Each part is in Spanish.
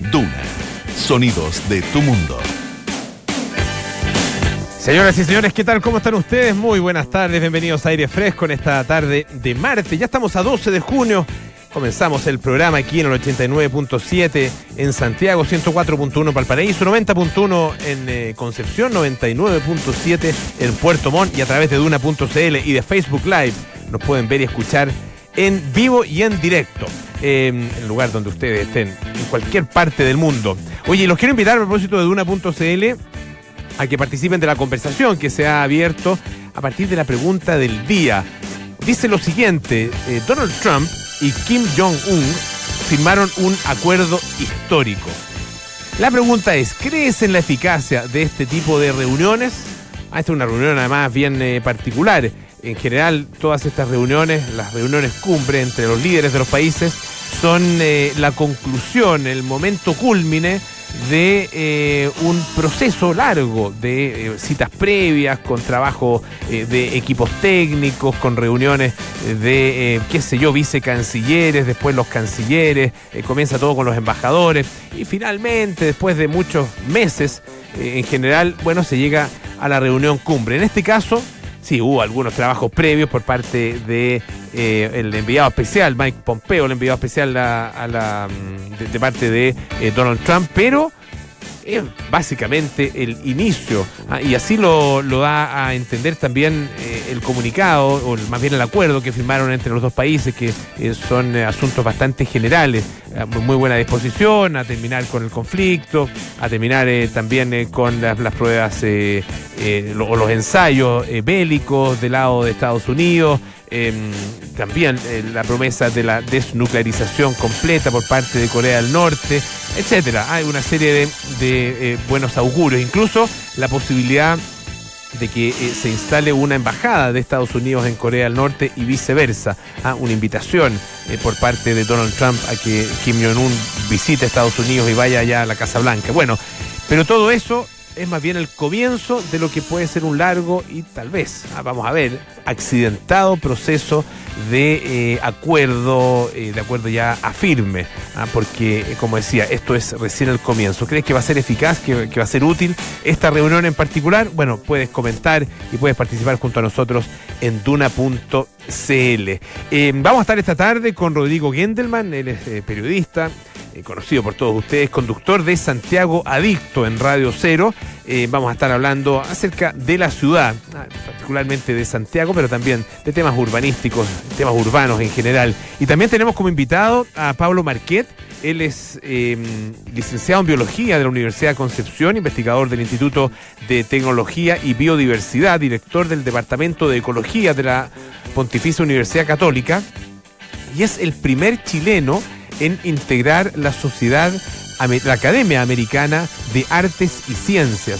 Duna. Sonidos de tu mundo. Señoras y señores, ¿qué tal? ¿Cómo están ustedes? Muy buenas tardes, bienvenidos a Aire Fresco en esta tarde de martes. Ya estamos a 12 de junio. Comenzamos el programa aquí en el 89.7 en Santiago, 104.1 Valparaíso, 90.1 en Concepción, 99.7 en Puerto Montt y a través de Duna.cl y de Facebook Live nos pueden ver y escuchar en vivo y en directo, en el lugar donde ustedes estén, en cualquier parte del mundo. Oye, los quiero invitar a propósito de Duna.cl a que participen de la conversación que se ha abierto a partir de la pregunta del día. Dice lo siguiente: Donald Trump y Kim Jong-un firmaron un acuerdo histórico. La pregunta es, ¿crees en la eficacia de este tipo de reuniones? Esta es una reunión además bien particular. En general, todas estas reuniones, las reuniones cumbre entre los líderes de los países, son la conclusión, el momento cúlmine de un proceso largo de citas previas, con trabajo de equipos técnicos, con reuniones de, vicecancilleres, después los cancilleres, comienza todo con los embajadores y finalmente, después de muchos meses, en general, se llega a la reunión cumbre. En este caso, sí, hubo algunos trabajos previos por parte de el enviado especial, Mike Pompeo, el enviado especial de parte de Donald Trump, pero básicamente el inicio, y así lo da a entender también el comunicado, o más bien el acuerdo que firmaron entre los dos países, que son asuntos bastante generales, muy buena disposición a terminar con el conflicto, a terminar también con las pruebas o los ensayos bélicos del lado de Estados Unidos, también la promesa de la desnuclearización completa por parte de Corea del Norte, etcétera. Hay una serie de buenos augurios, incluso la posibilidad de que se instale una embajada de Estados Unidos en Corea del Norte y viceversa. Una invitación por parte de Donald Trump a que Kim Jong-un visite Estados Unidos y vaya allá a la Casa Blanca. Bueno, pero todo eso es más bien el comienzo de lo que puede ser un largo y tal vez, vamos a ver, accidentado proceso de acuerdo ya a firme, porque, como decía, esto es recién el comienzo. ¿Crees que va a ser eficaz, que va a ser útil esta reunión en particular? Bueno, puedes comentar y puedes participar junto a nosotros en Duna.cl. Vamos a estar esta tarde con Rodrigo Gendelman, él es periodista, conocido por todos ustedes, conductor de Santiago Adicto en Radio Cero. Vamos a estar hablando acerca de la ciudad, particularmente de Santiago, pero también de temas urbanísticos, temas urbanos en general. Y también tenemos como invitado a Pablo Marquet. Él es licenciado en Biología de la Universidad de Concepción, investigador del Instituto de Tecnología y Biodiversidad, director del Departamento de Ecología de la Pontificia Universidad Católica, y es el primer chileno en integrar la Academia Americana de Artes y Ciencias,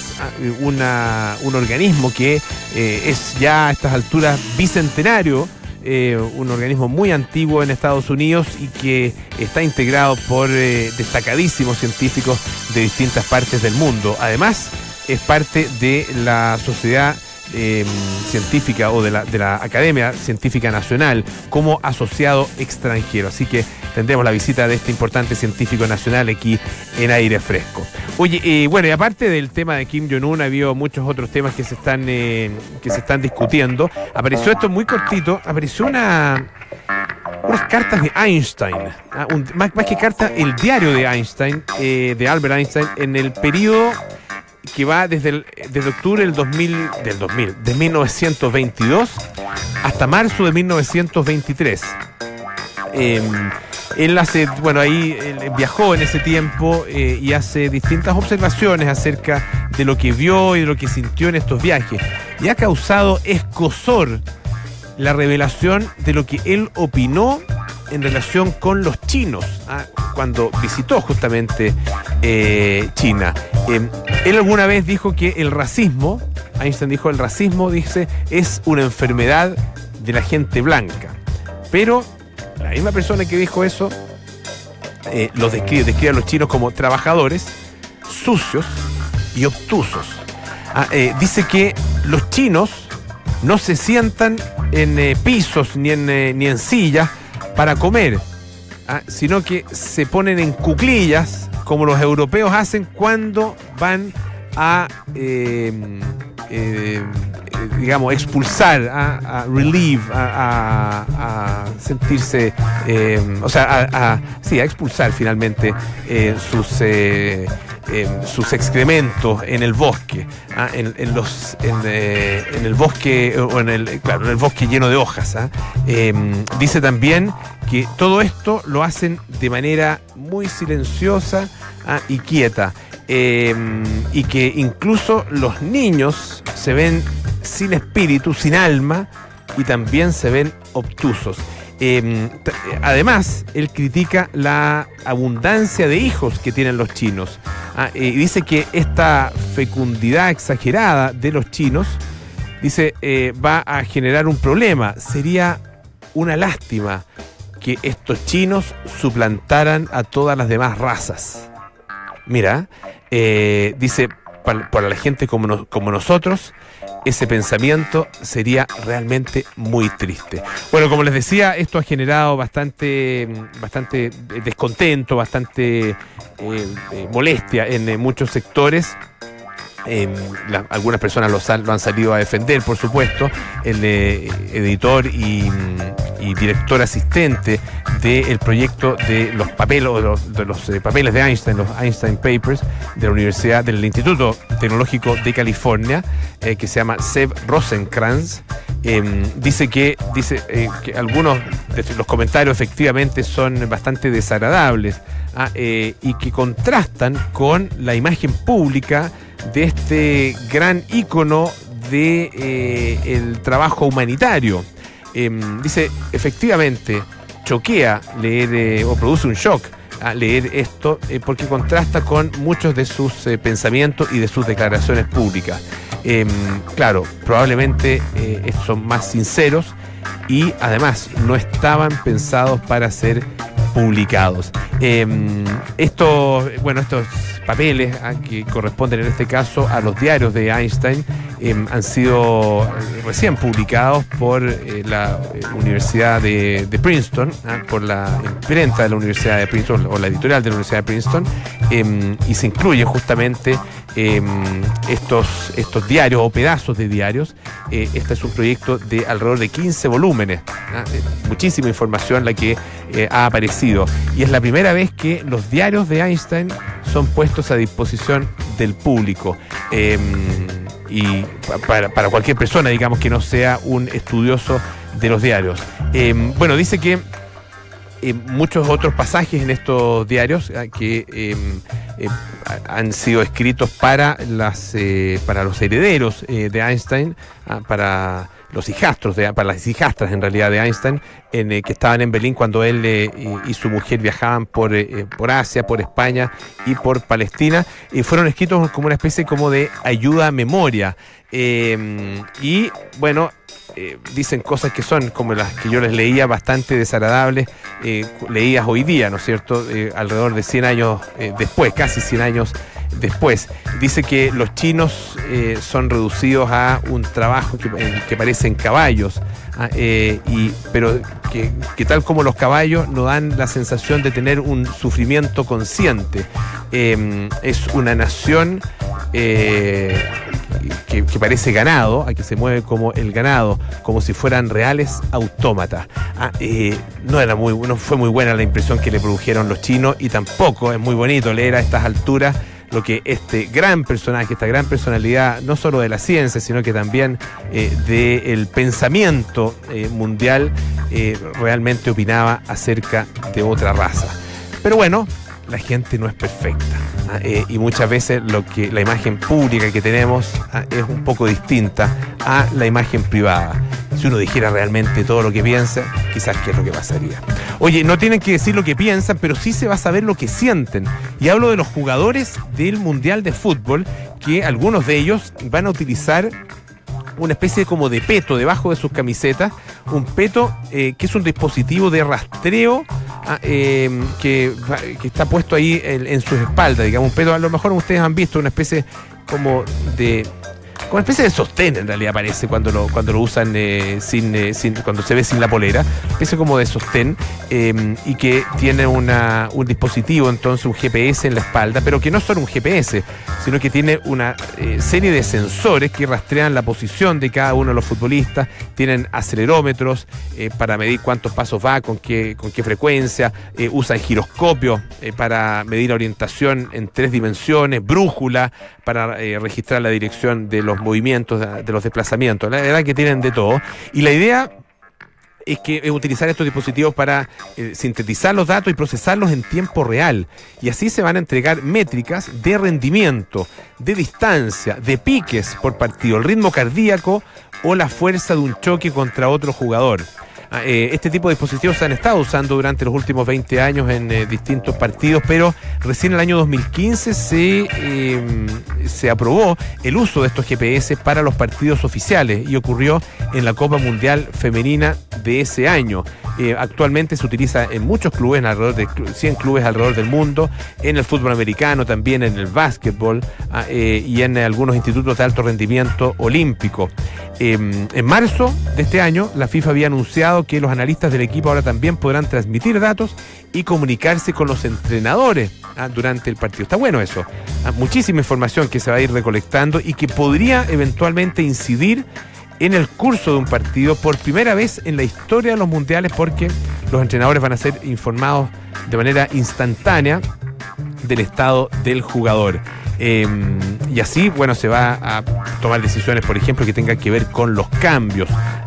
un organismo que es ya a estas alturas bicentenario, un organismo muy antiguo en Estados Unidos y que está integrado por destacadísimos científicos de distintas partes del mundo. Además, es parte de la sociedad científica o de la Academia Científica Nacional como asociado extranjero. Así que tendremos la visita de este importante científico nacional aquí en Aire Fresco. Oye, y aparte del tema de Kim Jong-un, ha habido muchos otros temas que se están discutiendo. Apareció esto muy cortito, apareció unas cartas de Einstein, más que cartas, el diario de Einstein, de Albert Einstein, en el periodo que va desde octubre de 1922 hasta marzo de 1923. Él viajó en ese tiempo y hace distintas observaciones acerca de lo que vio y de lo que sintió en estos viajes. Y ha causado escozor la revelación de lo que él opinó en relación con los chinos, cuando visitó justamente China. Él alguna vez dijo que Einstein dijo, el racismo, dice, es una enfermedad de la gente blanca. Pero la misma persona que dijo eso los describe a los chinos como trabajadores, sucios y obtusos. Dice que los chinos no se sientan en pisos ni en sillas para comer, sino que se ponen en cuclillas como los europeos hacen cuando van a digamos, expulsar, a relieve, a sentirse, o sea, a expulsar finalmente sus excrementos en el bosque, en el bosque, o en el bosque lleno de hojas. Dice también que todo esto lo hacen de manera muy silenciosa y quieta, y que incluso los niños se ven sin espíritu, sin alma, y también se ven obtusos. Además, él critica la abundancia de hijos que tienen los chinos, y dice que esta fecundidad exagerada de los chinos, dice, va a generar un problema. Sería una lástima que estos chinos suplantaran a todas las demás razas. Mira, dice, para la gente como nosotros, ese pensamiento sería realmente muy triste. Bueno, como les decía, esto ha generado bastante descontento, bastante molestia en muchos sectores. Algunas personas lo han salido a defender, por supuesto. El editor y director asistente del proyecto de los papeles, papeles de Einstein, los Einstein Papers, de la Universidad del Instituto Tecnológico de California, que se llama Zev Rosenkrantz, dice que algunos de los comentarios efectivamente son bastante desagradables, y que contrastan con la imagen pública de este gran ícono de el trabajo humanitario. Dice, efectivamente, choquea leer, o produce un shock a leer esto, porque contrasta con muchos de sus pensamientos y de sus declaraciones públicas. Claro, probablemente son más sinceros y además no estaban pensados para ser publicados. Estos papeles que corresponden en este caso a los diarios de Einstein han sido recién publicados por la Universidad de Princeton, por la imprenta de la Universidad de Princeton, o la editorial de la Universidad de Princeton, y se incluyen justamente estos diarios o pedazos de diarios. Este es un proyecto de alrededor de 15 volúmenes, muchísima información la que ha aparecido, y es la primera vez que los diarios de Einstein son puestos a disposición del público, y para cualquier persona, digamos, que no sea un estudioso de los diarios. Bueno, dice que muchos otros pasajes en estos diarios que han sido escritos para los herederos de Einstein, para los hijastros, para las hijastras en realidad de Einstein, que estaban en Berlín cuando él y su mujer viajaban por Asia, por España y por Palestina, y fueron escritos como una especie como de ayuda a memoria. Y bueno, dicen cosas que son como las que yo les leía, bastante desagradables, leídas hoy día, ¿no es cierto? Alrededor de 100 años después, casi 100 años después. Dice que los chinos son reducidos a un trabajo que parecen caballos, pero que tal como los caballos no dan la sensación de tener un sufrimiento consciente. Es una nación que parece ganado, a que se mueve como el ganado, como si fueran reales autómatas. No fue muy buena la impresión que le produjeron los chinos, y tampoco es muy bonito leer a estas alturas lo que este gran personaje, esta gran personalidad, no solo de la ciencia, sino que también del pensamiento mundial, realmente opinaba acerca de otra raza. Pero bueno, la gente no es perfecta, y muchas veces la imagen pública que tenemos es un poco distinta a la imagen privada. Si uno dijera realmente todo lo que piensa, quizás qué es lo que pasaría. Oye, no tienen que decir lo que piensan, pero sí se va a saber lo que sienten. Y hablo de los jugadores del Mundial de Fútbol, que algunos de ellos van a utilizar una especie como de peto debajo de sus camisetas, un peto que es un dispositivo de rastreo que está puesto ahí en sus espaldas, digamos, un peto. A lo mejor ustedes han visto una especie como como una especie de sostén, en realidad parece, cuando lo usan cuando se ve sin la polera, especie como de sostén, y que tiene un dispositivo, entonces un GPS en la espalda, pero que no es solo un GPS, sino que tiene una serie de sensores que rastrean la posición de cada uno de los futbolistas, tienen acelerómetros para medir cuántos pasos va, con qué frecuencia, usan giroscopio para medir la orientación en 3 dimensiones, brújula para registrar la dirección de los movimientos, de los desplazamientos. La verdad que tienen de todo. Y la idea es utilizar estos dispositivos para sintetizar los datos y procesarlos en tiempo real. Y así se van a entregar métricas de rendimiento, de distancia, de piques por partido, el ritmo cardíaco o la fuerza de un choque contra otro jugador. Este tipo de dispositivos se han estado usando durante los últimos 20 años en distintos partidos, pero recién en el año 2015 se aprobó el uso de estos GPS para los partidos oficiales y ocurrió en la Copa Mundial Femenina de ese año. Actualmente se utiliza en muchos clubes, en alrededor de 100 clubes alrededor del mundo, en el fútbol americano, también en el básquetbol y en algunos institutos de alto rendimiento olímpico. En marzo de este año, la FIFA había anunciado que los analistas del equipo ahora también podrán transmitir datos y comunicarse con los entrenadores durante el partido. Está bueno eso. Muchísima información que se va a ir recolectando y que podría eventualmente incidir en el curso de un partido por primera vez en la historia de los mundiales, porque los entrenadores van a ser informados de manera instantánea del estado del jugador. Y así, bueno, se va a tomar decisiones, por ejemplo, que tengan que ver con los cambios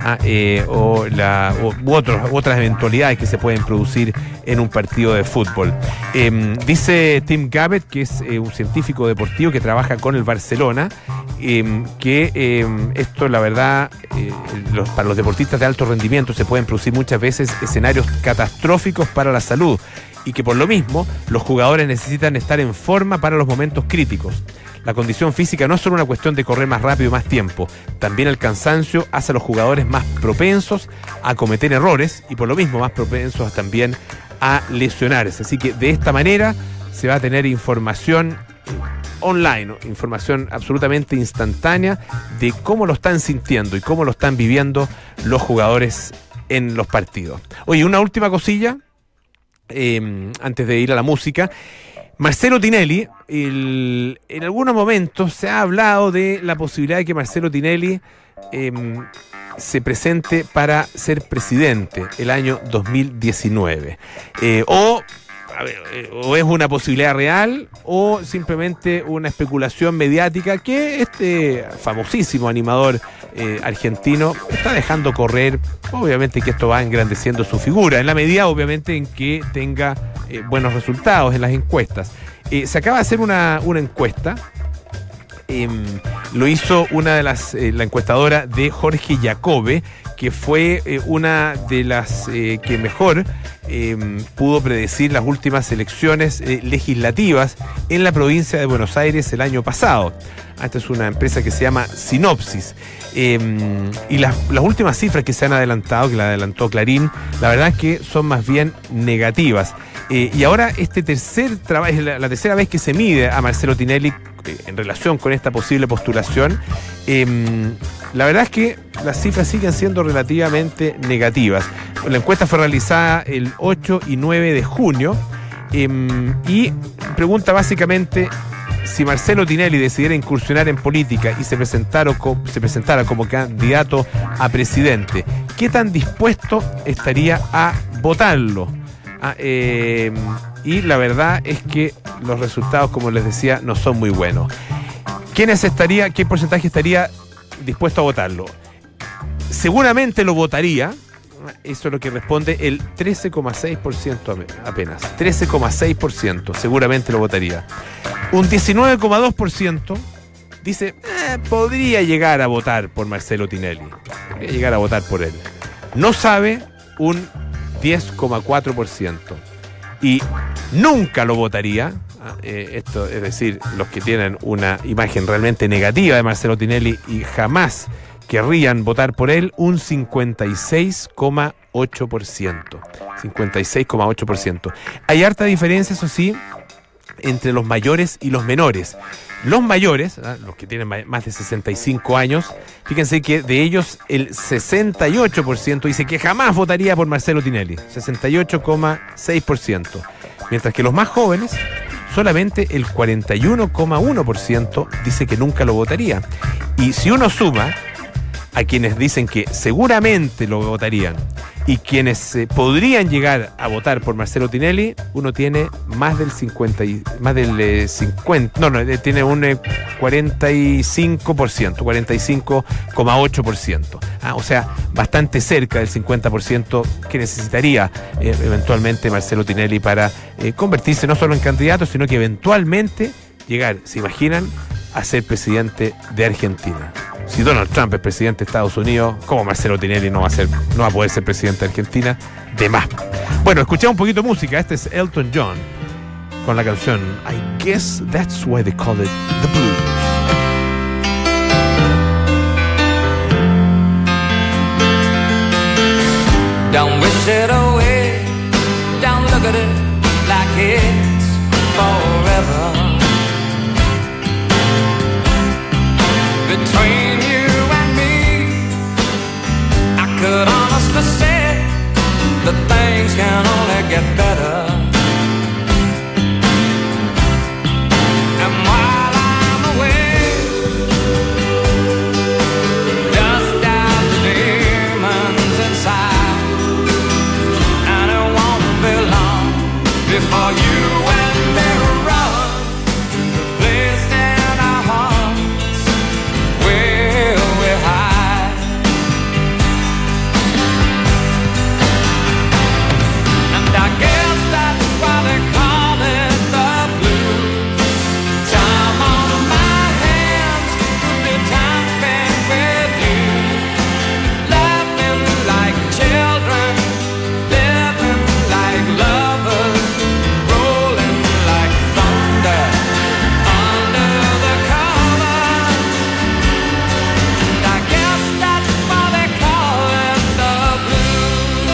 u otras eventualidades que se pueden producir en un partido de fútbol. Dice Tim Gabbett, que es un científico deportivo que trabaja con el Barcelona, que esto, la verdad, para los deportistas de alto rendimiento se pueden producir muchas veces escenarios catastróficos para la salud, y que por lo mismo los jugadores necesitan estar en forma para los momentos críticos. La condición física no es solo una cuestión de correr más rápido y más tiempo, también el cansancio hace a los jugadores más propensos a cometer errores y por lo mismo más propensos también a lesionarse. Así que de esta manera se va a tener información online, información absolutamente instantánea de cómo lo están sintiendo y cómo lo están viviendo los jugadores en los partidos. Oye, una última cosilla. Antes de ir a la música, Marcelo Tinelli, en algunos momentos se ha hablado de la posibilidad de que Marcelo Tinelli se presente para ser presidente el año 2019. O es una posibilidad real o simplemente una especulación mediática que este famosísimo animador argentino está dejando correr. Obviamente que esto va engrandeciendo su figura, en la medida obviamente en que tenga buenos resultados en las encuestas. Se acaba de hacer una encuesta. Lo hizo la encuestadora de Jorge Jacobe, que fue una de las que mejor pudo predecir las últimas elecciones legislativas en la provincia de Buenos Aires el año pasado. Esta es una empresa que se llama Sinopsis. Y las últimas cifras que se han adelantado, que la adelantó Clarín, la verdad es que son más bien negativas. Y ahora este tercer trabajo, es la tercera vez que se mide a Marcelo Tinelli en relación con esta posible postulación. La verdad es que las cifras siguen siendo relativamente negativas. La encuesta fue realizada el 8 y 9 de junio y pregunta básicamente: si Marcelo Tinelli decidiera incursionar en política y se presentara como candidato a presidente, ¿qué tan dispuesto estaría a votarlo? Y la verdad es que los resultados, como les decía, no son muy buenos. ¿Qué porcentaje estaría dispuesto a votarlo? Seguramente lo votaría. Eso es lo que responde el 13,6% apenas. 13,6% seguramente lo votaría. Un 19,2% dice, podría llegar a votar por Marcelo Tinelli. Podría llegar a votar por él. No sabe un 10,4%. Y nunca lo votaría. Esto es decir, los que tienen una imagen realmente negativa de Marcelo Tinelli y jamás querrían votar por él, un 56,8%. 56,8%. Hay harta diferencia, eso sí, entre los mayores y los menores. Los mayores, los que tienen más de 65 años, fíjense que de ellos el 68% dice que jamás votaría por Marcelo Tinelli, 68,6%. Mientras que los más jóvenes, solamente el 41,1% dice que nunca lo votaría. Y si uno suma a quienes dicen que seguramente lo votarían y quienes podrían llegar a votar por Marcelo Tinelli, uno tiene más del 50, tiene un 45%, 45,8%. O sea, bastante cerca del 50% que necesitaría eventualmente Marcelo Tinelli para convertirse no solo en candidato, sino que eventualmente llegar, ¿se imaginan?, a ser presidente de Argentina. Si Donald Trump es presidente de Estados Unidos, ¿cómo Marcelo Tinelli no va a poder ser presidente de Argentina? De más. Bueno, escuchamos un poquito de música. Este es Elton John con la canción I Guess That's Why They Call It The Blues. Don't wish it away, don't look at it like it's forever. Between you and me, I could honestly say that things can only get better. And while I'm away, dust out the demons inside, and it won't be long before you and me run to the place in our hearts where we hide. And I guess that's why they call it the blues. Time on my hands could be time spent with you, laughing like children, living like lovers, rolling like thunder under the covers. And I guess that's why they call it the blues.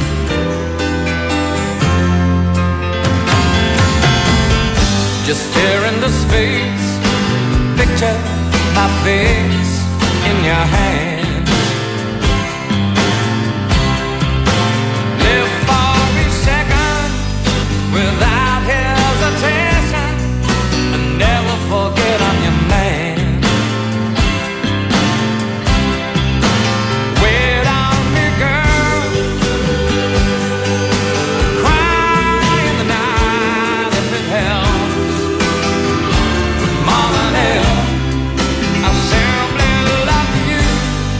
Just stare into space, picture my face in your hands. Live for each second without hesitation, and never forget I'm your man. Wait on me, girl. Cry in the night if it helps. More than ever, I simply love you.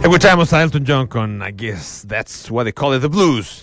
Escuchamos a Elton John con I Guess That's What They Call It, the Blues.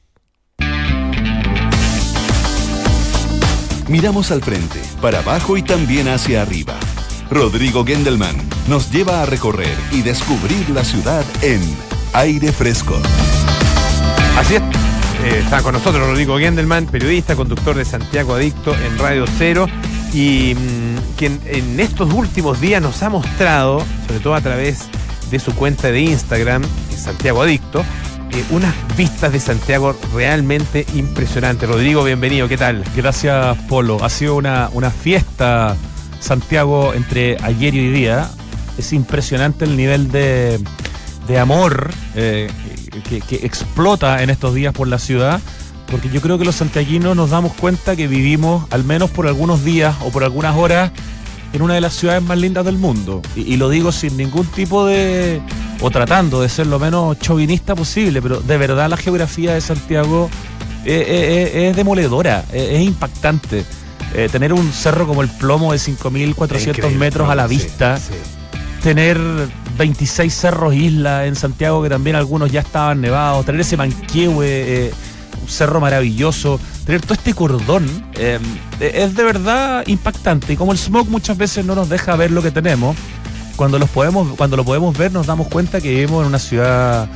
Miramos al frente, para abajo y también hacia arriba. Rodrigo Gendelman nos lleva a recorrer y descubrir la ciudad en Aire Fresco. Así es. Está con nosotros Rodrigo Gendelman, periodista, conductor de Santiago Adicto en Radio Cero, y quien en estos últimos días nos ha mostrado, sobre todo a través de su cuenta de Instagram, Santiago Adicto, unas vistas de Santiago realmente impresionantes. Rodrigo, bienvenido, ¿qué tal? Gracias, Polo. Ha sido una fiesta, Santiago, entre ayer y hoy día. Es impresionante el nivel de amor que explota en estos días por la ciudad, porque yo creo que los santiaguinos nos damos cuenta que vivimos, al menos por algunos días o por algunas horas, en una de las ciudades más lindas del mundo. Y lo digo sin ningún tipo de... o tratando de ser lo menos chauvinista posible, pero de verdad la geografía de Santiago es demoledora, es impactante. Tener un cerro como el Plomo de 5.400 metros a la vista, sí. Tener 26 cerros isla en Santiago, que también algunos ya estaban nevados, tener ese Manquehue, un cerro maravilloso, tener todo este cordón, es de verdad impactante. Y como el smog muchas veces no nos deja ver lo que tenemos, cuando lo podemos ver nos damos cuenta que vivimos en una ciudad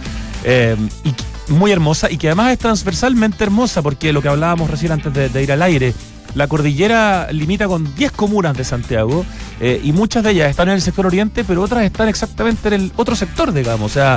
muy hermosa, y que además es transversalmente hermosa, porque lo que hablábamos recién antes de ir al aire, la cordillera limita con 10 comunas de Santiago, y muchas de ellas están en el sector oriente, pero otras están exactamente en el otro sector, digamos. O sea,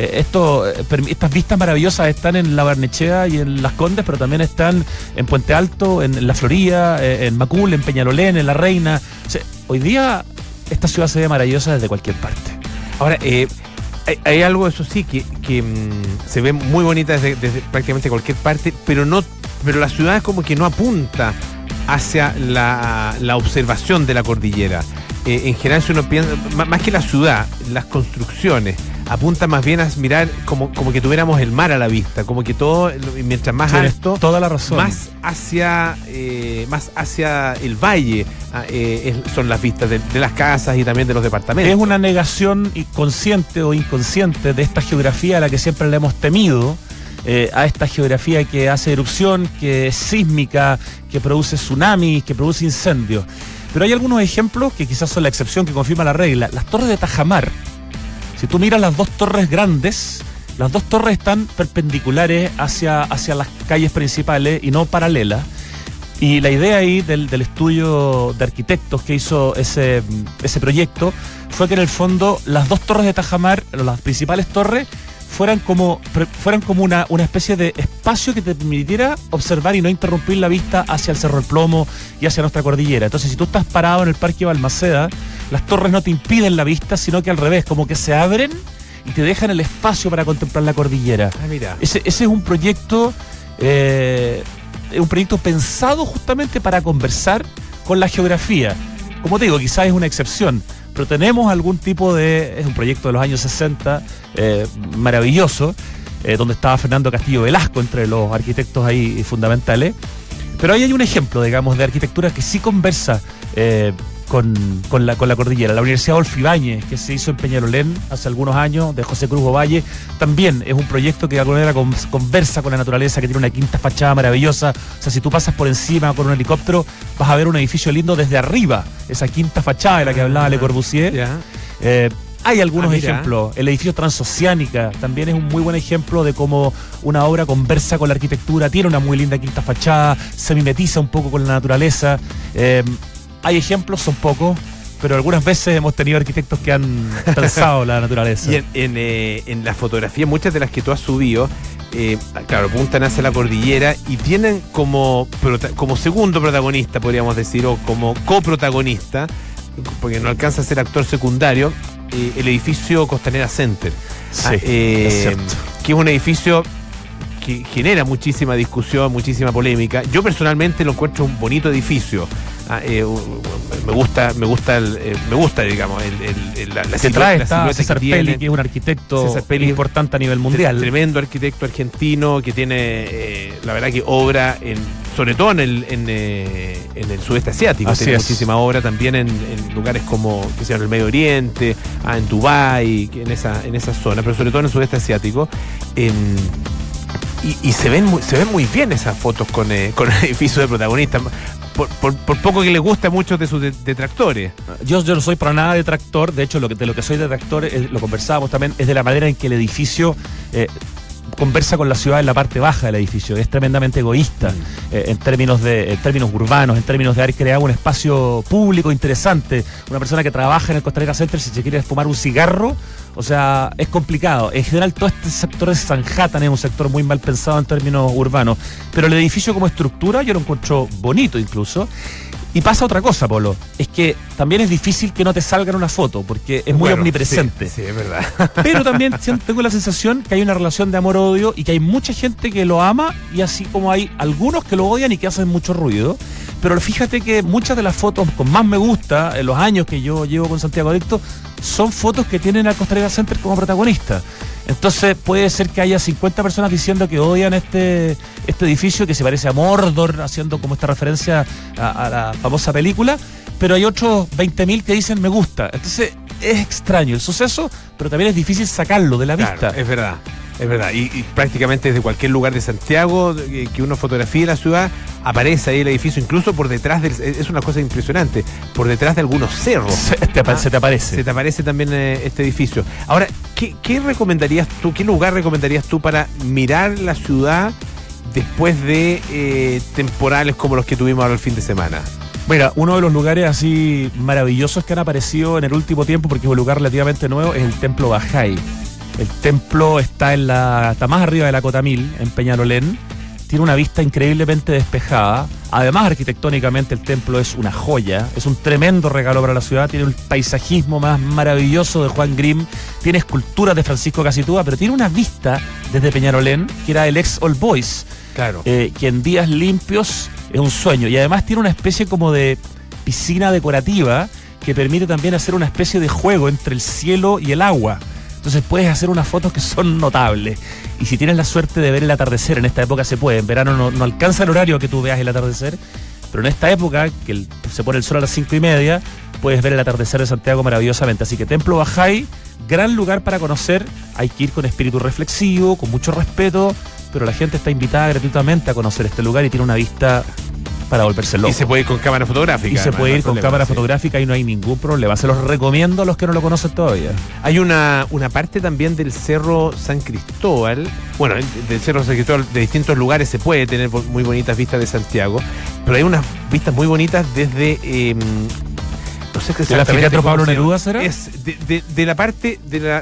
estas vistas maravillosas están en La Barnechea y en Las Condes, pero también están en Puente Alto, en La Florida, en Macul, en Peñalolén, en La Reina. O sea, hoy día esta ciudad se ve maravillosa desde cualquier parte. Ahora, hay algo, eso sí, que se ve muy bonita desde prácticamente cualquier parte, pero la ciudad como que no apunta hacia la observación de la cordillera. En general, si uno piensa, más que la ciudad, las construcciones apuntan más bien a mirar como que tuviéramos el mar a la vista, como que todo, mientras más alto, toda la razón, más hacia el valle son las vistas de las casas y también de los departamentos. Es una negación consciente o inconsciente de esta geografía a la que siempre le hemos temido, a esta geografía que hace erupción, que es sísmica, que produce tsunamis, que produce incendios. Pero hay algunos ejemplos que quizás son la excepción que confirma la regla. Las torres de Tajamar. Si tú miras las dos torres grandes, las dos torres están perpendiculares hacia las calles principales y no paralelas. Y la idea ahí del estudio de arquitectos que hizo ese proyecto fue que en el fondo las dos torres de Tajamar, las principales torres, fueran como una especie de espacio que te permitiera observar y no interrumpir la vista hacia el Cerro del Plomo y hacia nuestra cordillera. Entonces, si tú estás parado en el Parque Balmaceda, las torres no te impiden la vista, sino que al revés, como que se abren y te dejan el espacio para contemplar la cordillera. Ah, mira. Ese es un proyecto pensado justamente para conversar con la geografía. Como te digo, quizás es una excepción, pero tenemos algún tipo es un proyecto de los años 60, maravilloso, donde estaba Fernando Castillo Velasco entre los arquitectos ahí fundamentales. Pero ahí hay un ejemplo, digamos, de arquitectura que sí conversa con la cordillera. La Universidad Adolfo Ibáñez, que se hizo en Peñalolén hace algunos años, de José Cruz Ovalle, también es un proyecto que de alguna manera conversa con la naturaleza, que tiene una quinta fachada maravillosa. O sea, si tú pasas por encima con un helicóptero, vas a ver un edificio lindo desde arriba, esa quinta fachada de la que hablaba Le Corbusier. Hay algunos ejemplos. El edificio Transoceánica también es un muy buen ejemplo de cómo una obra conversa con la arquitectura, tiene una muy linda quinta fachada, se mimetiza un poco con la naturaleza. Hay ejemplos, son pocos, pero algunas veces hemos tenido arquitectos que han pensado la naturaleza. Y en la fotografía, muchas de las que tú has subido, claro, apuntan hacia la cordillera y tienen como segundo protagonista, podríamos decir, o como coprotagonista, porque no alcanza a ser actor secundario, el edificio Costanera Center. Sí, es cierto. Que es un edificio que genera muchísima discusión, muchísima polémica. Yo personalmente lo encuentro un bonito edificio. Me gusta, digamos, la que trae está César Pelli, que es un arquitecto importante a nivel mundial. Tremendo arquitecto argentino que tiene, la verdad que obra sobre todo en el sudeste asiático. Así Tiene es. muchísima obra también en lugares como, que sea, en el Medio Oriente, en Dubái, en esa zona, pero sobre todo en el sudeste asiático. Y se ven muy bien esas fotos con el edificio de protagonistas. Por poco que les gusta a muchos de sus detractores. Yo no soy para nada detractor, de hecho de lo que soy detractor, lo conversábamos también, es de la manera en que el edificio conversa con la ciudad en la parte baja del edificio. Es tremendamente egoísta en términos urbanos, en términos de haber creado un espacio público interesante. Una persona que trabaja en el Costanera Center, si se quiere fumar un cigarro, o sea, es complicado. En general, todo este sector de Sanhattan es un sector muy mal pensado en términos urbanos, pero el edificio como estructura yo lo encuentro bonito incluso. Y pasa otra cosa, Polo, es que también es difícil que no te salga en una foto, porque es muy omnipresente. Sí, es verdad. Pero también tengo la sensación que hay una relación de amor-odio y que hay mucha gente que lo ama, y así como hay algunos que lo odian y que hacen mucho ruido. Pero fíjate que muchas de las fotos con más me gusta en los años que yo llevo con Santiago Adicto son fotos que tienen al Costanera Center como protagonista. Entonces puede ser que haya 50 personas diciendo que odian este edificio, que se parece a Mordor, haciendo como esta referencia a la famosa película, pero hay otros 20.000 que dicen me gusta. Entonces es extraño el suceso, pero también es difícil sacarlo de la vista. Claro, es verdad. Es verdad, y prácticamente desde cualquier lugar de Santiago que uno fotografíe la ciudad, aparece ahí el edificio, incluso por detrás es una cosa impresionante, por detrás de algunos cerros. Se te aparece. Se te aparece también este edificio. Ahora, ¿qué recomendarías tú, qué lugar recomendarías tú para mirar la ciudad después de temporales como los que tuvimos ahora el fin de semana? Mira, uno de los lugares así maravillosos que han aparecido en el último tiempo, porque es un lugar relativamente nuevo, es el Templo Bajay. El templo está más arriba de la Cota 1000, en Peñalolén. Tiene una vista increíblemente despejada. Además, arquitectónicamente, el templo es una joya. Es un tremendo regalo para la ciudad. Tiene un paisajismo más maravilloso de Juan Grimm. Tiene esculturas de Francisco Casitúa, pero tiene una vista desde Peñalolén, que era el ex All Boys. Claro. Que en días limpios es un sueño. Y además tiene una especie como de piscina decorativa que permite también hacer una especie de juego entre el cielo y el agua. Entonces puedes hacer unas fotos que son notables. Y si tienes la suerte de ver el atardecer, en esta época se puede. En verano no alcanza el horario que tú veas el atardecer, pero en esta época, que se pone el sol a las 5:30, puedes ver el atardecer de Santiago maravillosamente. Así que Templo Bajay, gran lugar para conocer. Hay que ir con espíritu reflexivo, con mucho respeto, pero la gente está invitada gratuitamente a conocer este lugar y tiene una vista para volverse loco. Y se puede ir con cámara fotográfica. Y se puede ir con cámara fotográfica y no hay ningún problema. Se los recomiendo a los que no lo conocen todavía. Hay una parte también del Cerro San Cristóbal. Bueno, del Cerro San Cristóbal de distintos lugares se puede tener muy bonitas vistas de Santiago, pero hay unas vistas muy bonitas desde... no sé qué ¿El anfiteatro Pablo Neruda será? Es de la parte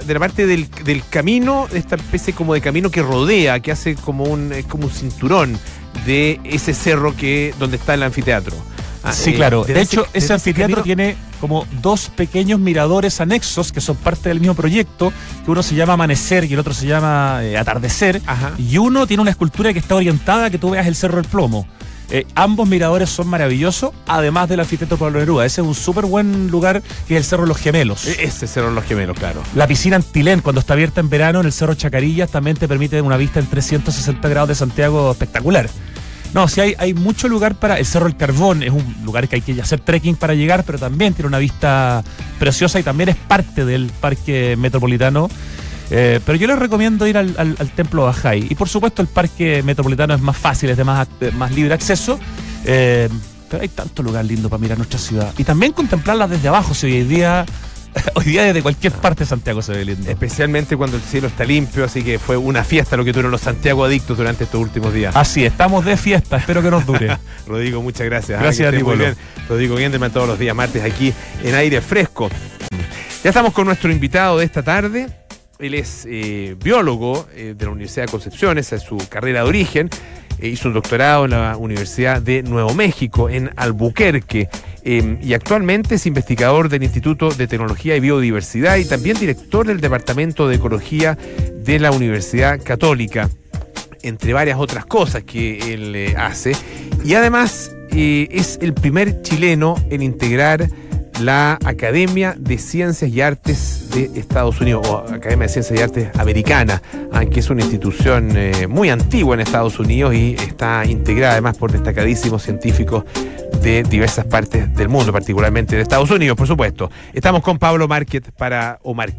del camino, esta especie como de camino que rodea, que hace como un cinturón de ese cerro donde está el anfiteatro. Sí, claro. De hecho, ese anfiteatro camino tiene como dos pequeños miradores anexos que son parte del mismo proyecto, que uno se llama Amanecer y el otro se llama Atardecer. Ajá. Y uno tiene una escultura que está orientada a que tú veas el Cerro del Plomo. Ambos miradores son maravillosos, además del anfiteatro Pablo Neruda. Ese es un súper buen lugar, que es el Cerro de los Gemelos. Ese Cerro de los Gemelos, claro. La piscina Antilén, cuando está abierta en verano en el Cerro Chacarillas, también te permite una vista en 360 grados de Santiago espectacular. No, sí hay mucho lugar para... El Cerro del Carbón es un lugar que hay que hacer trekking para llegar, pero también tiene una vista preciosa y también es parte del Parque Metropolitano. Pero yo les recomiendo ir al Templo Bajay. Y por supuesto el Parque Metropolitano es más fácil, es de más libre acceso. Pero hay tanto lugar lindo para mirar nuestra ciudad. Y también contemplarla desde abajo, si hoy día desde cualquier parte de Santiago se ve lindo. Especialmente cuando el cielo está limpio, así que fue una fiesta lo que tuvieron los Santiago Adictos durante estos últimos días. Así, estamos de fiesta, espero que nos dure. Rodrigo, muchas gracias. Gracias a ti, muy Polo. bien. Rodrigo Gendelman todos los días martes aquí en Aire Fresco. Ya estamos con nuestro invitado de esta tarde. Él es biólogo de la Universidad de Concepción, esa es su carrera de origen. Hizo un doctorado en la Universidad de Nuevo México, en Albuquerque, y actualmente es investigador del Instituto de Tecnología y Biodiversidad y también director del Departamento de Ecología de la Universidad Católica, entre varias otras cosas que él hace. Y además es el primer chileno en integrar la Academia de Ciencias y Artes de Estados Unidos, o Academia de Ciencias y Artes Americana, que es una institución muy antigua en Estados Unidos y está integrada además por destacadísimos científicos de diversas partes del mundo, particularmente de Estados Unidos, por supuesto. Estamos con Pablo Marquet para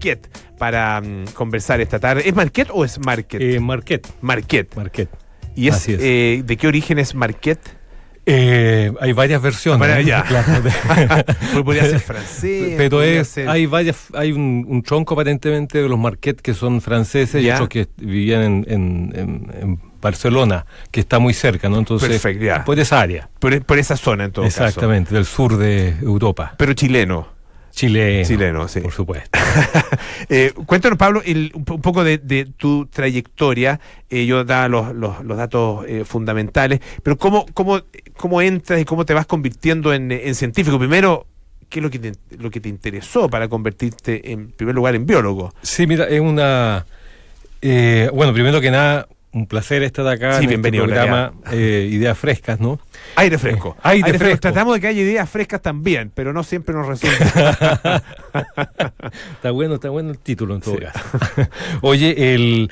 conversar esta tarde. ¿Es Marquet o es Marquet? Marquet. Marquet. ¿Y es, de qué origen es Marquet? Hay varias versiones. Bueno, ya. Claro. Podría ser francés. Pero hay un tronco aparentemente de los Marquet que son franceses, ya, y otros que vivían en Barcelona, que está muy cerca, ¿no? Entonces, perfecto, ya, por esa área. Por esa zona, en todo caso. Exactamente, del sur de Europa. Pero chileno, sí. Por supuesto. Cuéntanos, Pablo, un poco de tu trayectoria. Yo daba los datos fundamentales, pero ¿cómo entras y cómo te vas convirtiendo en científico? Primero, ¿qué es lo que te interesó para convertirte, en primer lugar, en biólogo? Sí, mira, es una... bueno, primero que nada, un placer estar acá en este programa, Ideas Frescas, ¿no? Aire fresco. Aire fresco. Tratamos de que haya ideas frescas también, pero no siempre nos resulta. Está bueno el título en todo caso. Oye,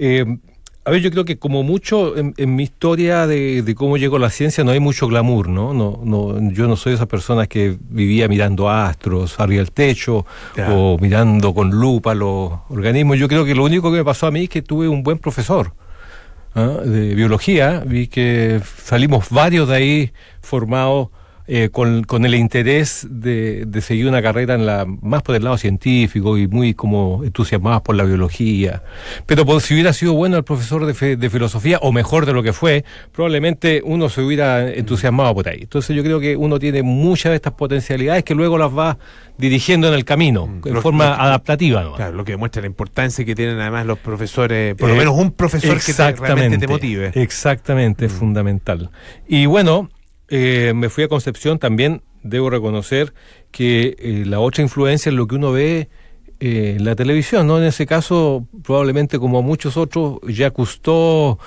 a ver, yo creo que como mucho en mi historia de cómo llegó la ciencia no hay mucho glamour, ¿no? Yo no soy de esas personas que vivía mirando astros arriba del techo, o mirando con lupa los organismos. Yo creo que lo único que me pasó a mí es que tuve un buen profesor de biología. Vi que salimos varios de ahí formados con el interés de seguir una carrera más por el lado científico y muy como entusiasmados por la biología. Pero si hubiera sido bueno el profesor de filosofía, o mejor de lo que fue, probablemente uno se hubiera entusiasmado por ahí. Entonces yo creo que uno tiene muchas de estas potencialidades que luego las va dirigiendo en el camino, en forma adaptativa, ¿no? Claro, lo que demuestra la importancia que tienen además los profesores, por lo menos un profesor que realmente te motive. Exactamente, es fundamental. Y bueno, me fui a Concepción también. Debo reconocer que la otra influencia es lo que uno ve en la televisión, ¿no? En ese caso, probablemente como muchos otros, Jacques Cousteau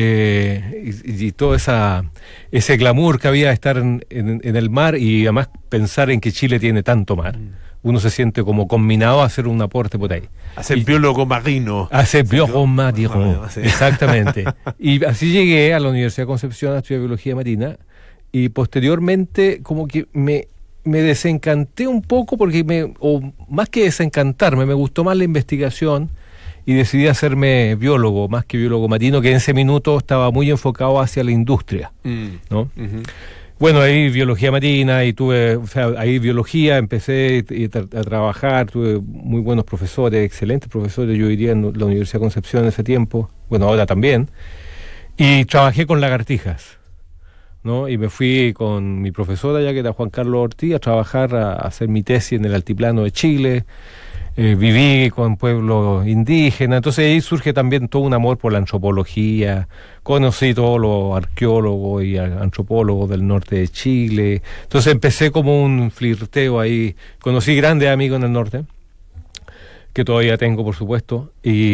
y todo ese glamour que había de estar en el mar, y además pensar en que Chile tiene tanto mar. Uno se siente como combinado a hacer un aporte por ahí. A ser biólogo marino. A ser biólogo marino, sí. Exactamente. Y así llegué a la Universidad de Concepción a estudiar biología marina. Y posteriormente como que me desencanté un poco o más que desencantarme, me gustó más la investigación y decidí hacerme biólogo, más que biólogo marino, que en ese minuto estaba muy enfocado hacia la industria, ¿no? Uh-huh. Bueno, ahí biología marina y ahí biología, empecé a trabajar, tuve muy buenos profesores, excelentes profesores, yo diría, en la Universidad de Concepción en ese tiempo, bueno, ahora también, y trabajé con lagartijas, ¿no? Y me fui con mi profesora, ya que era Juan Carlos Ortiz, a trabajar, a hacer mi tesis en el altiplano de Chile. Viví con pueblos indígenas, entonces ahí surge también todo un amor por la antropología. Conocí todos los arqueólogos y antropólogos del norte de Chile, entonces empecé como un flirteo ahí. Conocí grandes amigos en el norte, que todavía tengo, por supuesto,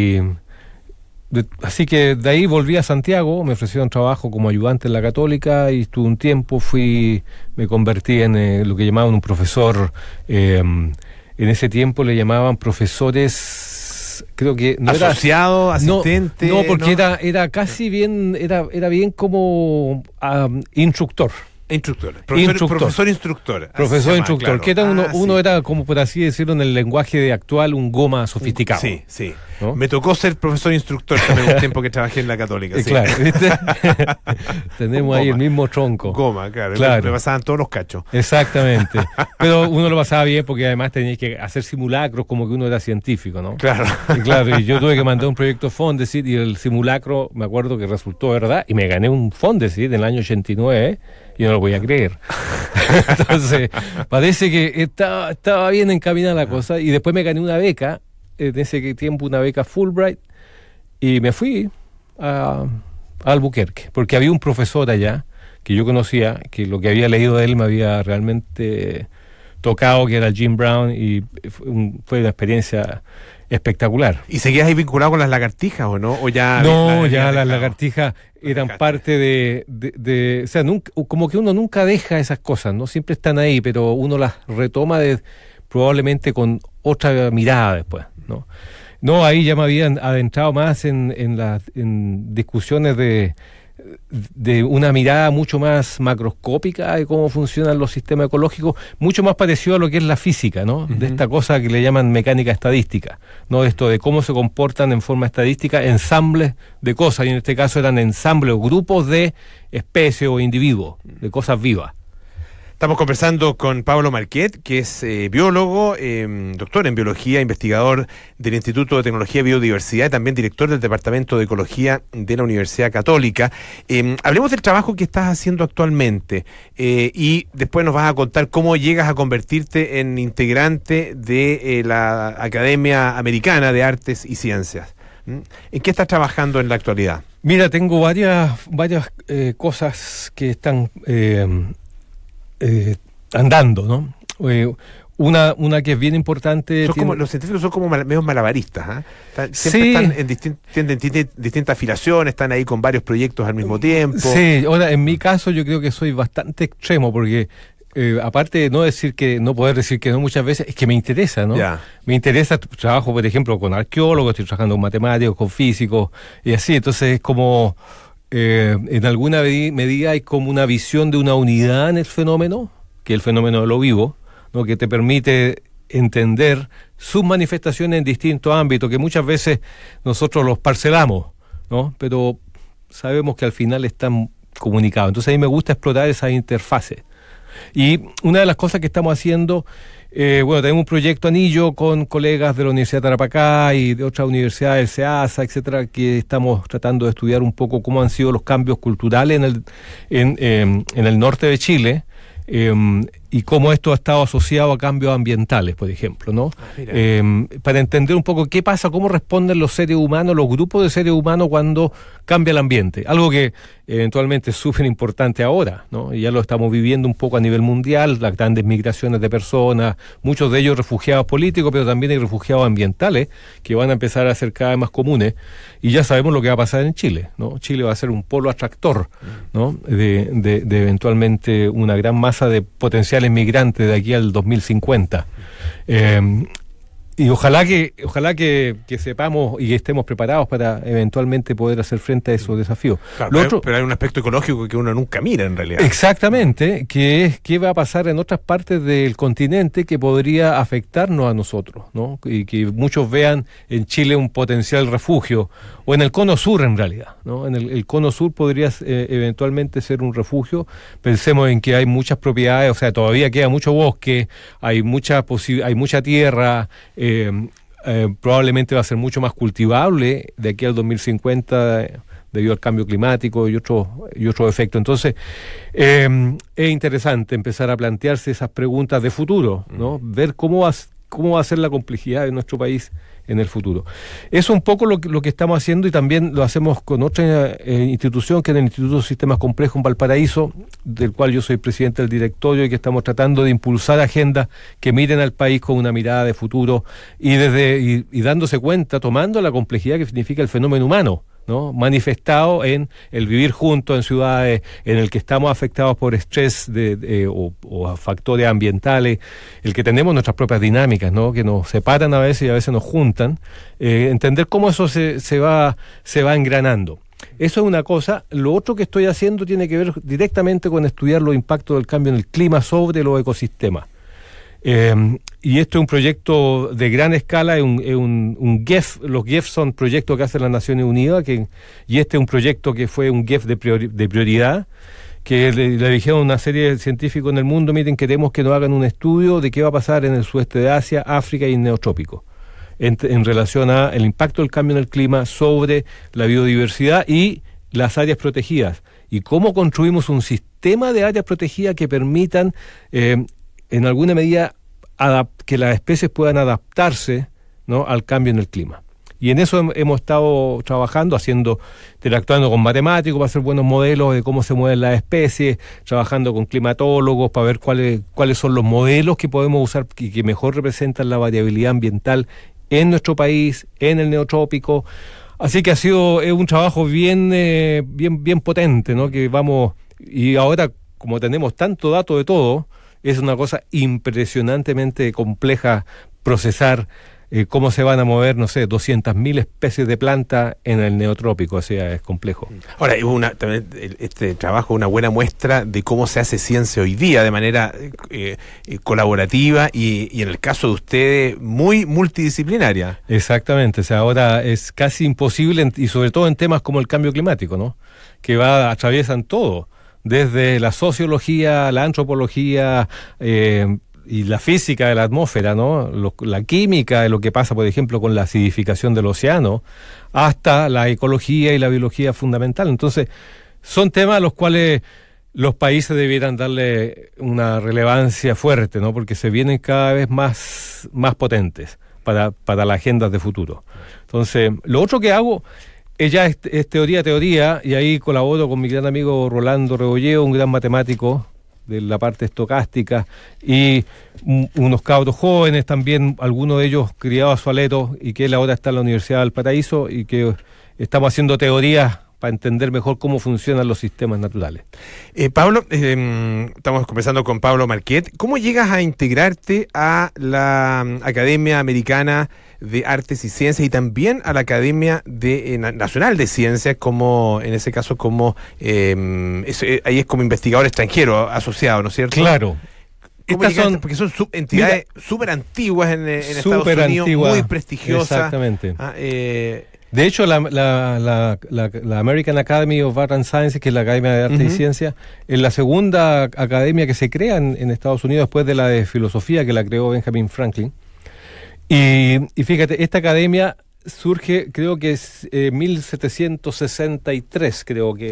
así que de ahí volví a Santiago, me ofrecieron trabajo como ayudante en la Católica y estuve un tiempo, me convertí en lo que llamaban un profesor, en ese tiempo le llamaban profesores, creo que... No asociado, asistente... No, porque ¿no? Era casi bien, era bien como instructor. Profesor instructor. Profesor instructor, claro. Que era uno era, como por así decirlo, en el lenguaje actual, un goma sofisticado. Sí. ¿No? Me tocó ser profesor instructor también un tiempo que trabajé en la Católica. Sí. Claro, ¿viste? Tenemos ahí el mismo tronco. Goma, claro. Me pasaban todos los cachos. Exactamente. Pero uno lo pasaba bien porque además tenía que hacer simulacros como que uno era científico, ¿no? Claro. Y yo tuve que mandar un proyecto Fondesit y el simulacro, me acuerdo que resultó verdad, y me gané un Fondesit en el año 89, yo no lo voy a creer. Entonces, parece que estaba bien encaminada la cosa, y después me gané una beca, en ese tiempo una beca Fulbright, y me fui a Albuquerque, porque había un profesor allá que yo conocía, que lo que había leído de él me había realmente tocado, que era Jim Brown, y fue una experiencia espectacular. ¿Y seguías ahí vinculado con las lagartijas o no? ¿O ya No, ya las lagartijas eran parte o sea, como que uno nunca deja esas cosas, ¿no? Siempre están ahí, pero uno las retoma probablemente con otra mirada después, ¿no? No, ahí ya me habían adentrado más en discusiones de una mirada mucho más macroscópica de cómo funcionan los sistemas ecológicos, mucho más parecido a lo que es la física, ¿no? De esta cosa que le llaman mecánica estadística, ¿no? Esto de cómo se comportan en forma estadística ensambles de cosas, y en este caso eran ensambles o grupos de especies o individuos, de cosas vivas. Estamos conversando con Pablo Marquet, que es biólogo, doctor en biología, investigador del Instituto de Tecnología y Biodiversidad y también director del Departamento de Ecología de la Universidad Católica. Hablemos del trabajo que estás haciendo actualmente y después nos vas a contar cómo llegas a convertirte en integrante de la Academia Americana de Artes y Ciencias. ¿En qué estás trabajando en la actualidad? Mira, tengo varias cosas que están andando, ¿no? Una que es bien importante. Los científicos son como medios malabaristas, ¿eh? Sí. Siempre están tienen distintas afiliaciones, están ahí con varios proyectos al mismo tiempo. Sí, ahora en mi caso yo creo que soy bastante extremo porque aparte de no poder decir que no muchas veces, es que me interesa, ¿no? Ya. Me interesa, trabajo por ejemplo con arqueólogos, estoy trabajando con matemáticos, con físicos y así, entonces es como en alguna medida hay como una visión de una unidad en el fenómeno, que es el fenómeno de lo vivo, ¿no? Que te permite entender sus manifestaciones en distintos ámbitos, que muchas veces nosotros los parcelamos, ¿no? Pero sabemos que al final están comunicados. Entonces a mí me gusta explotar esas interfaces. Y una de las cosas que estamos haciendo, tenemos un proyecto anillo con colegas de la Universidad de Tarapacá y de otras universidades, SEASA, etcétera, que estamos tratando de estudiar un poco cómo han sido los cambios culturales en el norte de Chile, y cómo esto ha estado asociado a cambios ambientales, por ejemplo, ¿no? Para entender un poco qué pasa, cómo responden los seres humanos, los grupos de seres humanos cuando cambia el ambiente. Algo que eventualmente es súper importante ahora, ¿no? Y ya lo estamos viviendo un poco a nivel mundial, las grandes migraciones de personas, muchos de ellos refugiados políticos, pero también hay refugiados ambientales que van a empezar a ser cada vez más comunes, y ya sabemos lo que va a pasar en Chile, ¿no? Chile va a ser un polo atractor, ¿no? de eventualmente una gran masa de potenciales migrantes de aquí al 2050. Y ojalá que sepamos y que estemos preparados para eventualmente poder hacer frente a esos desafíos. Claro, pero hay un aspecto ecológico que uno nunca mira en realidad. Exactamente, que es qué va a pasar en otras partes del continente que podría afectarnos a nosotros, ¿no? Y que muchos vean en Chile un potencial refugio, o en el cono sur en realidad, ¿no? En el cono sur podría eventualmente ser un refugio. Pensemos en que hay muchas propiedades, o sea, todavía queda mucho bosque, hay mucha tierra. Probablemente va a ser mucho más cultivable de aquí al 2050 debido al cambio climático y otros efectos. Entonces, es interesante empezar a plantearse esas preguntas de futuro, ¿no? Ver cómo va a ser la complejidad de nuestro país en el futuro. Eso es un poco lo que estamos haciendo, y también lo hacemos con otra institución, que es el Instituto de Sistemas Complejos en Valparaíso, del cual yo soy presidente del directorio, y que estamos tratando de impulsar agendas que miren al país con una mirada de futuro y dándose cuenta, tomando la complejidad que significa el fenómeno humano, ¿no? Manifestado en el vivir juntos en ciudades, en el que estamos afectados por estrés o a factores ambientales, el que tenemos nuestras propias dinámicas, ¿no? Que nos separan a veces y a veces nos juntan, entender cómo eso se va engranando. Eso es una cosa. Lo otro que estoy haciendo tiene que ver directamente con estudiar los impactos del cambio en el clima sobre los ecosistemas. Y esto es un proyecto de gran escala, es un GEF. Los GEF son proyectos que hacen las Naciones Unidas, y este es un proyecto que fue un GEF de prioridad, que le dijeron a una serie de científicos en el mundo: miren, queremos que nos hagan un estudio de qué va a pasar en el sudeste de Asia, África y el neotrópico, en relación a el impacto del cambio en el clima sobre la biodiversidad y las áreas protegidas, y cómo construimos un sistema de áreas protegidas que permitan en alguna medida que las especies puedan adaptarse, ¿no?, al cambio en el clima. Y en eso hemos estado trabajando, interactuando con matemáticos para hacer buenos modelos de cómo se mueven las especies, trabajando con climatólogos para ver cuáles son los modelos que podemos usar y que mejor representan la variabilidad ambiental en nuestro país, en el neotrópico. Así que ha sido un trabajo bien potente, ¿no? Que vamos, y ahora como tenemos tanto dato de todo, es una cosa impresionantemente compleja procesar cómo se van a mover, no sé, 200.000 especies de planta en el neotrópico, o sea, es complejo. Ahora, también este trabajo es una buena muestra de cómo se hace ciencia hoy día, de manera colaborativa y en el caso de ustedes, muy multidisciplinaria. Exactamente, o sea, ahora es casi imposible, y sobre todo en temas como el cambio climático, ¿no? Que atraviesan todo, desde la sociología, la antropología, y la física de la atmósfera, ¿no? La química de lo que pasa, por ejemplo, con la acidificación del océano, hasta la ecología y la biología fundamental. Entonces, son temas a los cuales los países debieran darle una relevancia fuerte, ¿no? Porque se vienen cada vez más potentes para las agendas de futuro. Entonces, lo otro que hago es teoría, y ahí colaboro con mi gran amigo Rolando Rebolleo, un gran matemático de la parte estocástica, y unos cabros jóvenes también, algunos de ellos criados a su aleto, y que él ahora está en la Universidad de Valparaíso, y que estamos haciendo teorías para entender mejor cómo funcionan los sistemas naturales. Pablo, estamos conversando con Pablo Marquet. ¿Cómo llegas a integrarte a la Academia Americana de Artes y Ciencias y también a la Academia Nacional de Ciencias, como en ese caso ahí es como investigador extranjero asociado, ¿no es cierto? Claro. Porque son entidades súper antiguas en Estados Unidos, muy prestigiosas. Exactamente. De hecho, la American Academy of Arts and Sciences, que es la Academia de Artes y Ciencias, es la segunda academia que se crea en Estados Unidos después de la de Filosofía, que la creó Benjamin Franklin. Y fíjate, esta academia surge, creo que es 1763,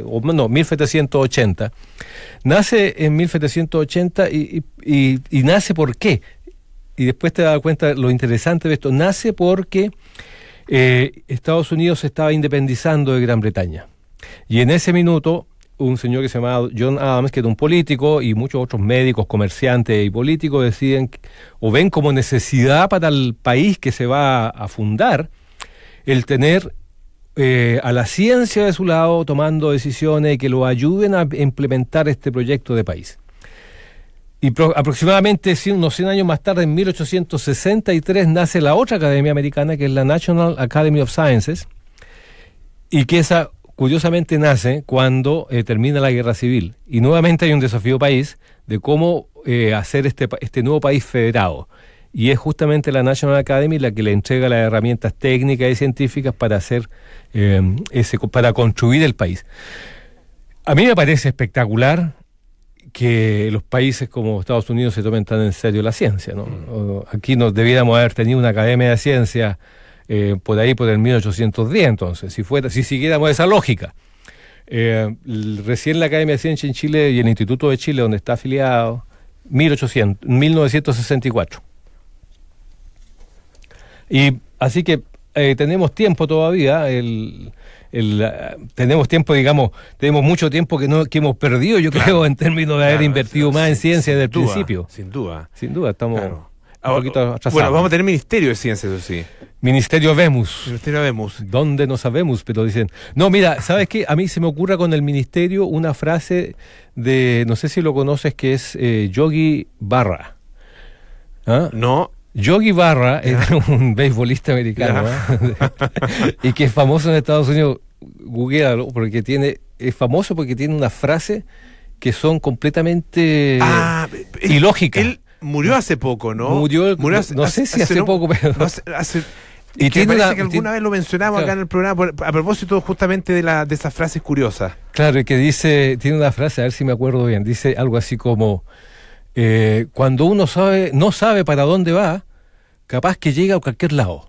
1780. Nace en 1780 y nace ¿por qué? Y después te das cuenta lo interesante de esto. Nace porque Estados Unidos se estaba independizando de Gran Bretaña. Y en ese minuto, un señor que se llamaba John Adams, que era un político, y muchos otros médicos, comerciantes y políticos deciden o ven como necesidad para el país que se va a fundar el tener a la ciencia de su lado tomando decisiones que lo ayuden a implementar este proyecto de país. Y aproximadamente unos 100 años más tarde, en 1863, nace la otra academia americana, que es la National Academy of Sciences, y que esa curiosamente nace cuando termina la Guerra Civil. Y nuevamente hay un desafío país de cómo hacer este nuevo país federado. Y es justamente la National Academy la que le entrega las herramientas técnicas y científicas para hacer para construir el país. A mí me parece espectacular que los países como Estados Unidos se tomen tan en serio la ciencia, ¿no? Aquí nos debiéramos haber tenido una academia de ciencia por ahí por el 1810, entonces, si siguiéramos esa lógica. Recién la Academia de Ciencia en Chile y el Instituto de Chile, donde está afiliado, 1964. Y así que tenemos tiempo todavía, tenemos tiempo, digamos, tenemos mucho tiempo que hemos perdido, yo creo, en términos de haber invertido más en ciencia desde el principio. Sin duda, estamos un poquito atrasados. Bueno, vamos a tener Ministerio de Ciencias, eso sí. Ministerio Vemos. ¿Dónde no sabemos? Pero dicen... No, mira, ¿sabes qué? A mí se me ocurre con el ministerio una frase de, no sé si lo conoces, que es Yogi Berra. ¿Ah? No. Yogi Berra era un beisbolista americano, y que es famoso en Estados Unidos. Googlealo, porque es famoso porque tiene una frase que son completamente ilógicas. Él murió hace poco, ¿no? Murió no sé si hace poco, pero... Y que parece que alguna vez lo mencionamos acá en el programa a propósito justamente de esas frases curiosas. Claro, y que tiene una frase, a ver si me acuerdo bien, dice algo así como... cuando uno no sabe para dónde va, capaz que llega a cualquier lado.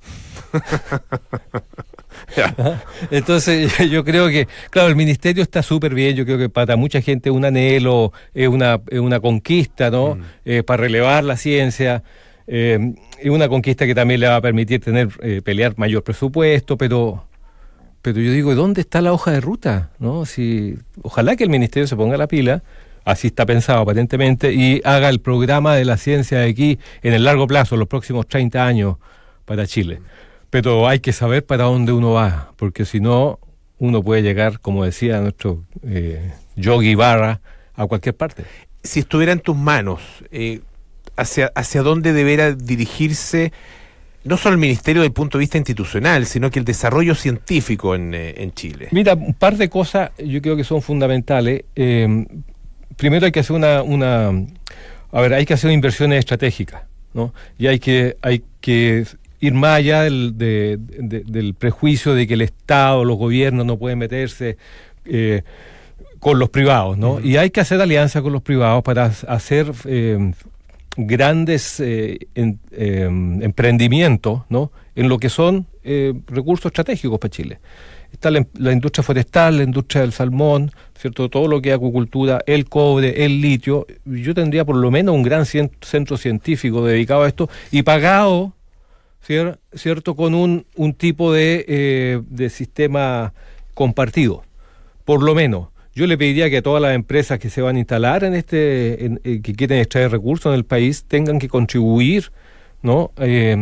Entonces yo creo que, claro, el ministerio está súper bien. Yo creo que para mucha gente es un anhelo, es una conquista, ¿no? Para relevar la ciencia, es una conquista que también le va a permitir pelear mayor presupuesto, pero yo digo, ¿dónde está la hoja de ruta? ¿No? Ojalá que el ministerio se ponga la pila. Así está pensado aparentemente, y haga el programa de la ciencia de aquí en el largo plazo, los próximos 30 años, para Chile. Pero hay que saber para dónde uno va, porque si no, uno puede llegar, como decía nuestro Yogi Berra, a cualquier parte. Si estuviera en tus manos, hacia dónde deberá dirigirse no solo el ministerio desde el punto de vista institucional, sino que el desarrollo científico en Chile. Mira, un par de cosas yo creo que son fundamentales. Primero hay que hacer hay que hacer inversiones estratégicas, ¿no? Y hay que ir más allá del prejuicio de que el Estado, los gobiernos no pueden meterse con los privados, ¿no? Uh-huh. Y hay que hacer alianzas con los privados para hacer grandes emprendimientos, ¿no? En lo que son recursos estratégicos para Chile. Está la industria forestal, la industria del salmón, ¿cierto? Todo lo que es acuicultura, el cobre, el litio. Yo tendría por lo menos un gran centro científico dedicado a esto y pagado, ¿cierto? Con un tipo de sistema compartido, por lo menos. Yo le pediría que a todas las empresas que se van a instalar que quieren extraer recursos en el país tengan que contribuir, ¿no?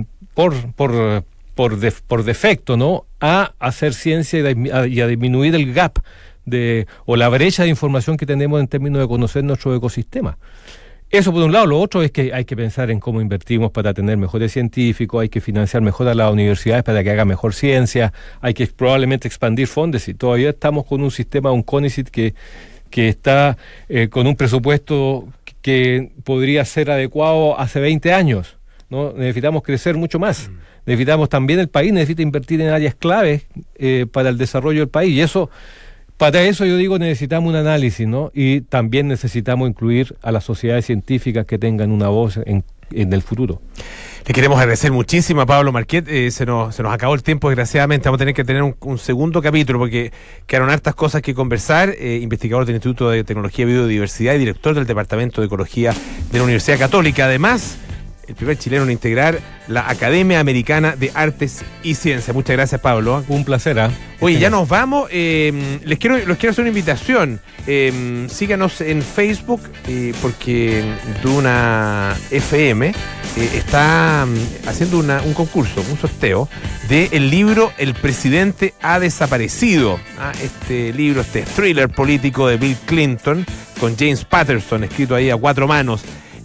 Por defecto, ¿no? A hacer ciencia y a disminuir el gap o la brecha de información que tenemos en términos de conocer nuestro ecosistema. Eso por un lado. Lo otro es que hay que pensar en cómo invertimos para tener mejores científicos, hay que financiar mejor a las universidades para que hagan mejor ciencia, hay que probablemente expandir fondos. Y todavía estamos con un sistema, un CONICYT que está con un presupuesto que podría ser adecuado hace 20 años, ¿no? Necesitamos crecer mucho más. Necesitamos también, el país necesita invertir en áreas claves para el desarrollo del país. Y para eso yo digo, necesitamos un análisis, ¿no? Y también necesitamos incluir a las sociedades científicas que tengan una voz en el futuro. Le queremos agradecer muchísimo a Pablo Marquet. Se nos acabó el tiempo, desgraciadamente. Vamos a tener que tener un segundo capítulo porque quedaron hartas cosas que conversar. Investigador del Instituto de Tecnología y Biodiversidad y director del Departamento de Ecología de la Universidad Católica. Además, el primer chileno en integrar la Academia Americana de Artes y Ciencias. Muchas gracias, Pablo. Un placer, ¿eh? Oye, ya nos vamos. Les quiero hacer una invitación. Síganos en Facebook porque Duna FM está haciendo un concurso, un sorteo del libro El Presidente ha Desaparecido. Este libro, este thriller político de Bill Clinton con James Patterson, escrito ahí a 4 manos.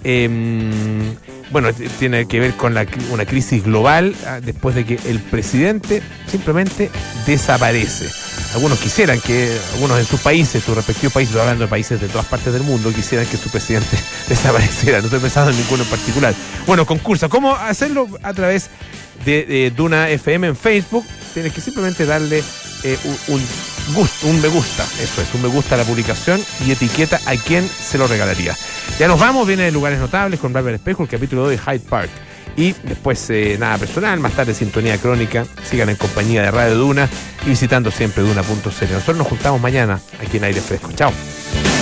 Bueno, tiene que ver con una crisis global después de que el presidente simplemente desaparece. Algunos quisieran que, algunos en sus países, sus respectivos países, hablando de países de todas partes del mundo, quisieran que su presidente desapareciera. No estoy pensando en ninguno en particular. Bueno, concurso. ¿Cómo hacerlo? A través de Duna FM en Facebook. Tienes que simplemente darle un me gusta, eso es, un me gusta a la publicación y etiqueta a quien se lo regalaría. Ya nos vamos, viene de Lugares Notables con Bárbara Espejo, el capítulo de Hyde Park. Y después nada personal, más tarde Sintonía Crónica. Sigan en compañía de Radio Duna y visitando siempre Duna.cl. Nosotros nos juntamos mañana aquí en Aire Fresco. Chao.